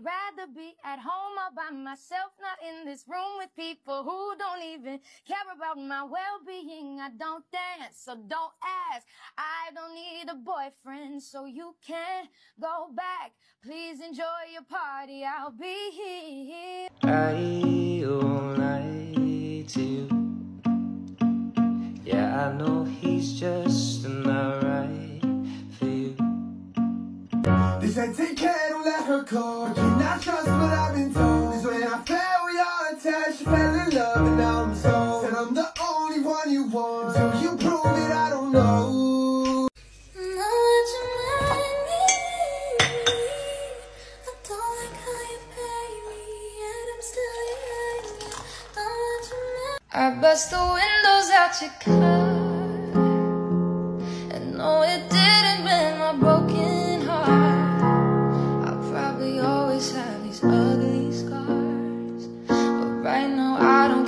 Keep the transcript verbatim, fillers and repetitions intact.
I'd rather be at home all by myself, not in this room with people who don't even care about my well-being. I don't dance, so don't ask. I don't need a boyfriend, so you can go back. Please enjoy your party, I'll be here. I won't lie to you. Yeah, I know he's just not right for you. They said take care, don't let her go. I cannot trust what I've been told. Is when I fell, we all attached. You fell in love and now I'm sold. Said I'm the only one you want. Till you prove it, I don't know. I bust the windows out your car, and no, it didn't mend my broken heart. I'll probably always have these ugly scars, but right now